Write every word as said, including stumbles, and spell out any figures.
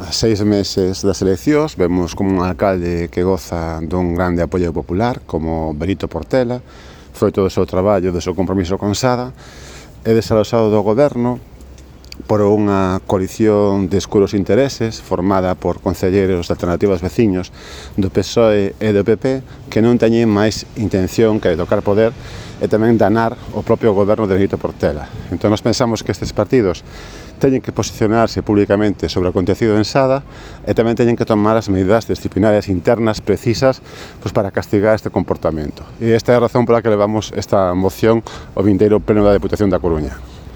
A seis meses das eleccións vemos como un alcalde que goza dun grande apoio popular como Benito Portela, froito do seu traballo, do seu compromiso con Sada, é desalosado do goberno por unha coalición de escuros intereses formada por concelleiros de alternativas veciños do P S O E e do P P que non teñen máis intención que de tocar poder e tamén danar o propio goberno de Benito Portela. Entón, nós pensamos que estes partidos teñen que posicionarse públicamente sobre o acontecido en Sada e tamén teñen que tomar as medidas disciplinarias internas precisas pois, para castigar este comportamento. E esta é a razón pola que levamos esta moción ao vindeiro pleno da Deputación da Coruña.